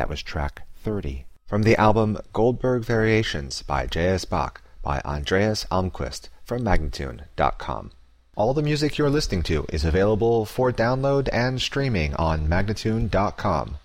That was track 30. From the album Goldberg Variations by J.S. Bach by Andreas Almquist from Magnatune.com. All the music you're listening to is available for download and streaming on Magnatune.com.